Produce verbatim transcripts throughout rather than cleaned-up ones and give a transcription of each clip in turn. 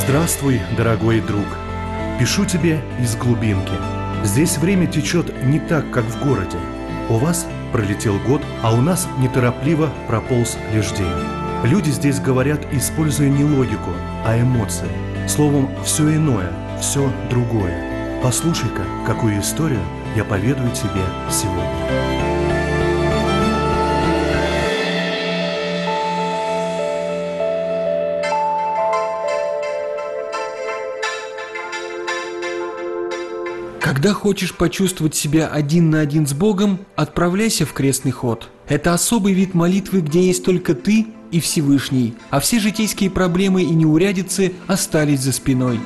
Здравствуй, дорогой друг. Пишу тебе из глубинки. Здесь время течет не так, как в городе. У вас пролетел год, а у нас неторопливо прополз лишь день. Люди здесь говорят, используя не логику, а эмоции. Словом, все иное, все другое. Послушай-ка, какую историю я поведаю тебе сегодня. Когда хочешь почувствовать себя один на один с Богом, отправляйся в крестный ход. Это особый вид молитвы, где есть только ты и Всевышний, а все житейские проблемы и неурядицы остались за спиной.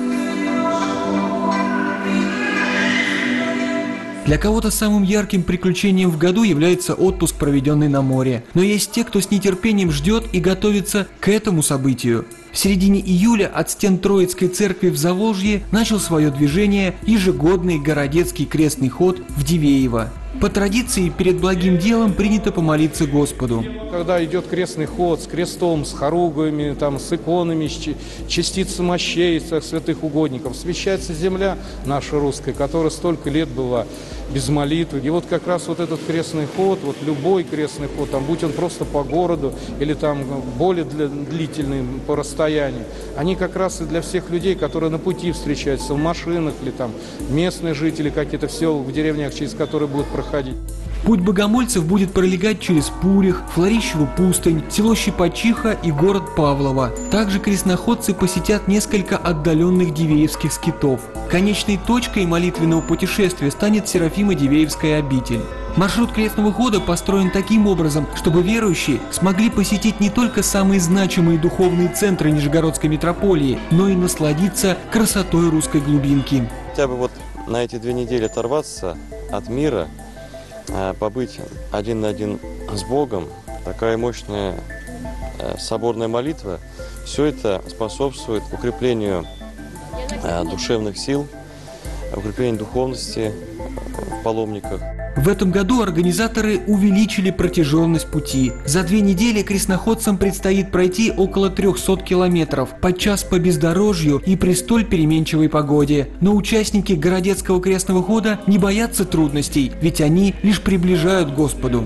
Для кого-то самым ярким приключением в году является отпуск, проведенный на море. Но есть те, кто с нетерпением ждет и готовится к этому событию. В середине июля от стен Троицкой церкви в Заволжье начал свое движение ежегодный городецкий крестный ход в Дивеево. По традиции, перед благим делом принято помолиться Господу. Когда идет крестный ход с крестом, с хоругвями, там, с иконами, с частицами мощей, святых угодников, освящается земля наша русская, которая столько лет была без молитвы. И вот как раз вот этот крестный ход, вот любой крестный ход, там, будь он просто по городу или там более длительный по расстоянию, они как раз и для всех людей, которые на пути встречаются, в машинах или там местные жители какие-то в селах, в деревнях, через которые будут проходить. Путь богомольцев будет пролегать через Пурих, Флорищеву пустынь, село Щипачиха и город Павлово. Также крестноходцы посетят несколько отдаленных дивеевских скитов. Конечной точкой молитвенного путешествия станет Серафимо-Дивеевская обитель. Маршрут крестного хода построен таким образом, чтобы верующие смогли посетить не только самые значимые духовные центры Нижегородской митрополии, но и насладиться красотой русской глубинки. Хотя бы вот на эти две недели оторваться от мира, побыть один на один с Богом, такая мощная соборная молитва, все это способствует укреплению душевных сил, укреплению духовности в паломниках. В этом году организаторы увеличили протяженность пути. За две недели крестноходцам предстоит пройти около трехсот километров, подчас по бездорожью и при столь переменчивой погоде. Но участники городецкого крестного хода не боятся трудностей, ведь они лишь приближают к Господу.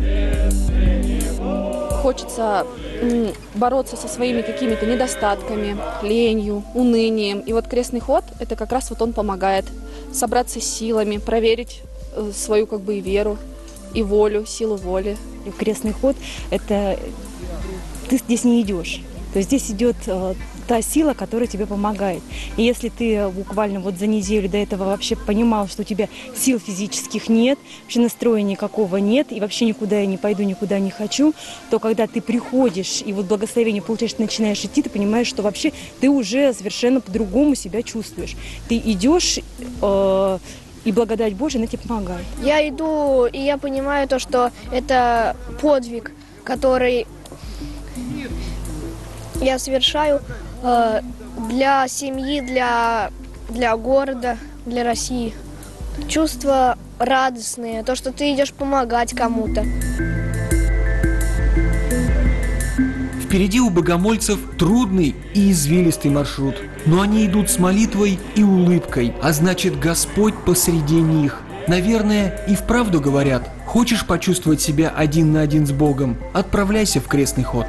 Хочется бороться со своими какими-то недостатками, ленью, унынием. И вот крестный ход, это как раз вот он помогает собраться с силами, проверить свою как бы и веру, и волю, силу воли. Крестный ход – это ты здесь не идешь. То есть здесь идет э, та сила, которая тебе помогает. И если ты буквально вот за неделю до этого вообще понимал, что у тебя сил физических нет, вообще настроя никакого нет, и вообще никуда я не пойду, никуда не хочу, то когда ты приходишь и вот благословение получаешь, ты начинаешь идти, ты понимаешь, что вообще ты уже совершенно по-другому себя чувствуешь. Ты идешь... Э, И благодать Божия, она тебе помогает. Я иду, и я понимаю то, что это подвиг, который я совершаю э, для семьи, для, для города, для России. Чувства радостные, то, что ты идешь помогать кому-то. Впереди у богомольцев трудный и извилистый маршрут, но они идут с молитвой и улыбкой, а значит, Господь посреди них. Наверное, и вправду говорят: хочешь почувствовать себя один на один с Богом, отправляйся в крестный ход.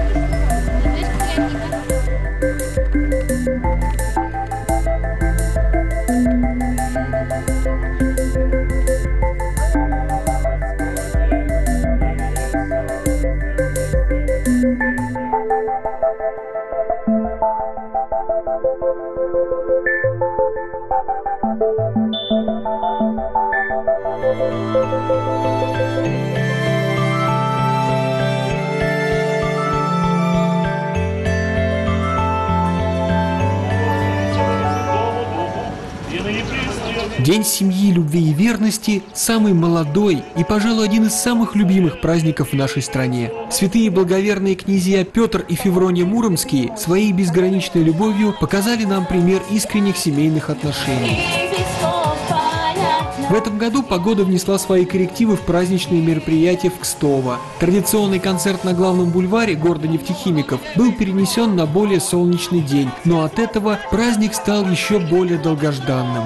День семьи, любви и верности – самый молодой и, пожалуй, один из самых любимых праздников в нашей стране. Святые благоверные князья Петр и Феврония Муромские своей безграничной любовью показали нам пример искренних семейных отношений. В этом году погода внесла свои коррективы в праздничные мероприятия в Кстово. Традиционный концерт на главном бульваре города нефтехимиков был перенесен на более солнечный день, но от этого праздник стал еще более долгожданным.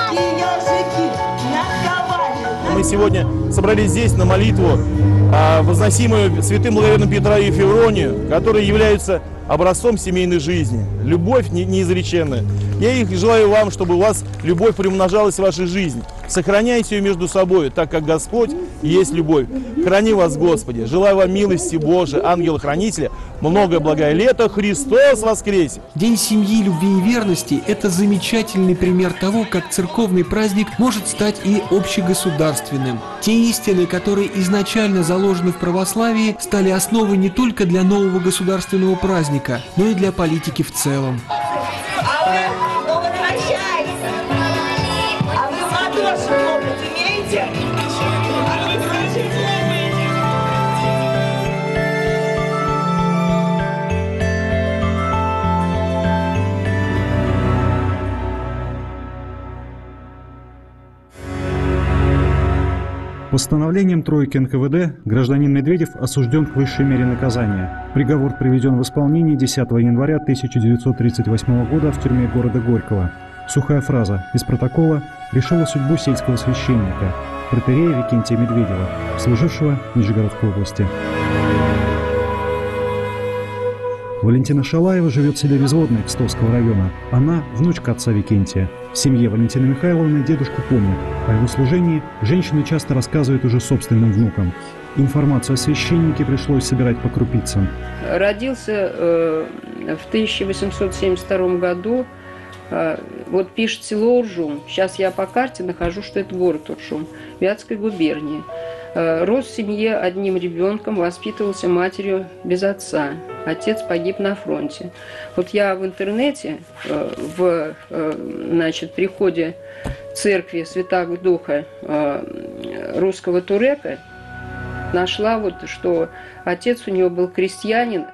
Мы сегодня собрались здесь на молитву, возносимую святым благоверным Петра и Февронию, которые являются образцом семейной жизни. Любовь неизреченная. Я их желаю вам, чтобы у вас любовь приумножалась в вашей жизни. Сохраняйте ее между собой, так как Господь есть любовь. Храни вас, Господи. Желаю вам милости Божией, ангела-хранителя, многое благое лето. Христос воскресе! День семьи, любви и верности – это замечательный пример того, как церковный праздник может стать и общегосударственным. Те истины, которые изначально заложены в православии, стали основой не только для нового государственного праздника, но и для политики в целом. Постановлением тройки эн ка вэ дэ гражданин Медведев осужден к высшей мере наказания. Приговор приведен в исполнение десятого января тысяча девятьсот тридцать восьмого года в тюрьме города Горького. Сухая фраза из протокола решила судьбу сельского священника, протоиерея Викентия Медведева, служившего в Нижегородской области. Валентина Шалаева живет в селе Взводное Кстовского района. Она – внучка отца Викентия. В семье Валентины Михайловны дедушку помнят. О его служении женщины часто рассказывают уже собственным внукам. Информацию о священнике пришлось собирать по крупицам. Родился э, в тысяча восемьсот семьдесят втором году. Э, вот пишет село Уржум. Сейчас я по карте нахожу, что это город Уржум, Вятской губернии. Э, рос в семье одним ребенком, воспитывался матерью без отца. Отец погиб на фронте. Вот я в интернете, э, в э, значит, приходе церкви Святаго Духа э, русского Турека нашла, вот, что отец у него был крестьянин.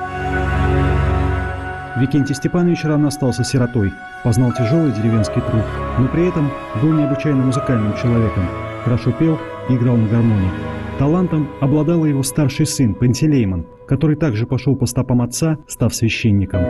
Викентий Степанович рано остался сиротой, познал тяжелый деревенский труд, но при этом был необычайно музыкальным человеком, хорошо пел и играл на гармонии. Талантом обладал его старший сын Пантелеймон, который также пошел по стопам отца, став священником.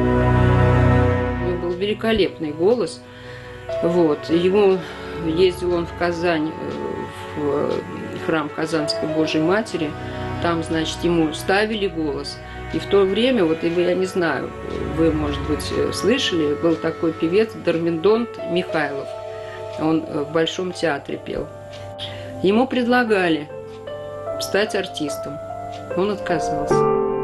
У него был великолепный голос. Вот. Ему ездил он в Казань, в храм Казанской Божьей Матери. Там, значит, ему ставили голос. И в то время, вот я не знаю, вы, может быть, слышали, был такой певец Дормидонт Михайлов. Он в Большом театре пел. Ему предлагали стать артистом. Он отказался.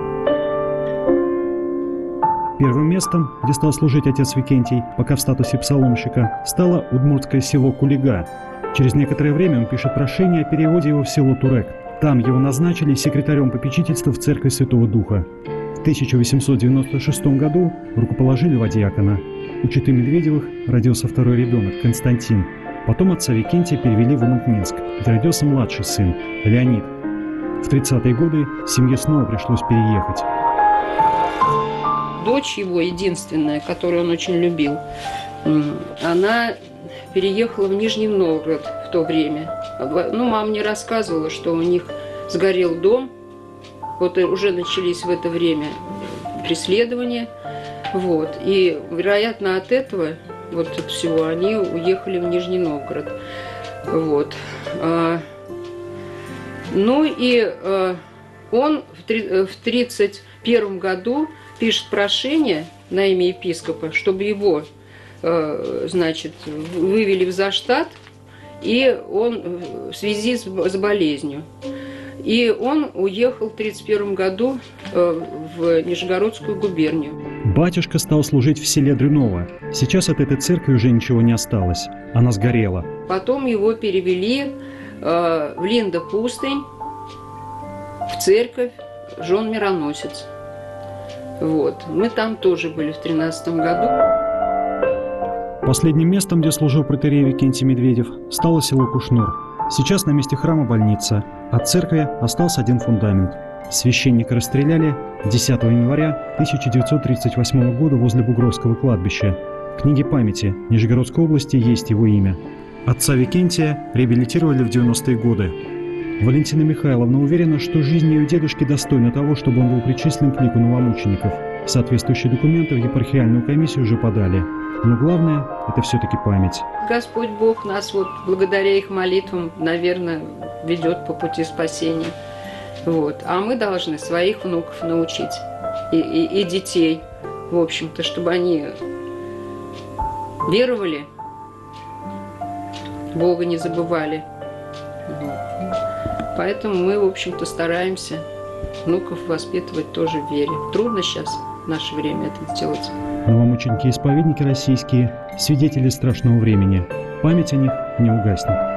Первым местом, где стал служить отец Викентий, пока в статусе псаломщика, стало удмуртское село Кулига. Через некоторое время он пишет прошение о переводе его в село Турек. Там его назначили секретарем попечительства в церковь Святого Духа. В тысяча восемьсот девяносто шестом году рукоположили во диакона. У четы Медведевых родился второй ребенок, Константин. Потом отца Викентия перевели в Умант-Минск, где родился младший сын, Леонид. В тридцатые годы семье снова пришлось переехать. Дочь его, единственная, которую он очень любил, она переехала в Нижний Новгород в то время. Ну, мама мне рассказывала, что у них сгорел дом. Вот уже начались в это время преследования. Вот. И, вероятно, от этого, вот от всего, они уехали в Нижний Новгород. Вот. Ну и он в тридцать первом году пишет прошение на имя епископа, чтобы его, значит, вывели в заштат, и он в связи с болезнью. И он уехал в тридцать первом году в Нижегородскую губернию. Батюшка стал служить в селе Дрюново. Сейчас от этой церкви уже ничего не осталось. Она сгорела. Потом его перевели в Линда-Пустынь, в церковь Жон Мироносец. Вот. Мы там тоже были в тринадцатом году. Последним местом, где служил протоиерей Викентий Медведев, стало село Кушнур. Сейчас на месте храма больница. От церкви остался один фундамент. Священника расстреляли десятого января тысяча девятьсот тридцать восьмого года возле Бугровского кладбища. В книге памяти Нижегородской области есть его имя. Отца Викентия реабилитировали в девяностые годы. Валентина Михайловна уверена, что жизнь ее дедушки достойна того, чтобы он был причислен к лику новомучеников. Соответствующие документы в епархиальную комиссию уже подали. Но главное – это все-таки память. Господь Бог нас вот благодаря их молитвам, наверное, ведет по пути спасения. Вот. А мы должны своих внуков научить и, и, и детей, в общем-то, чтобы они веровали, Бога не забывали. Вот. Поэтому мы, в общем-то, стараемся внуков воспитывать тоже в вере. Трудно сейчас, в наше время, это сделать. Новомученики-исповедники российские – свидетели страшного времени. Память о них не угаснет.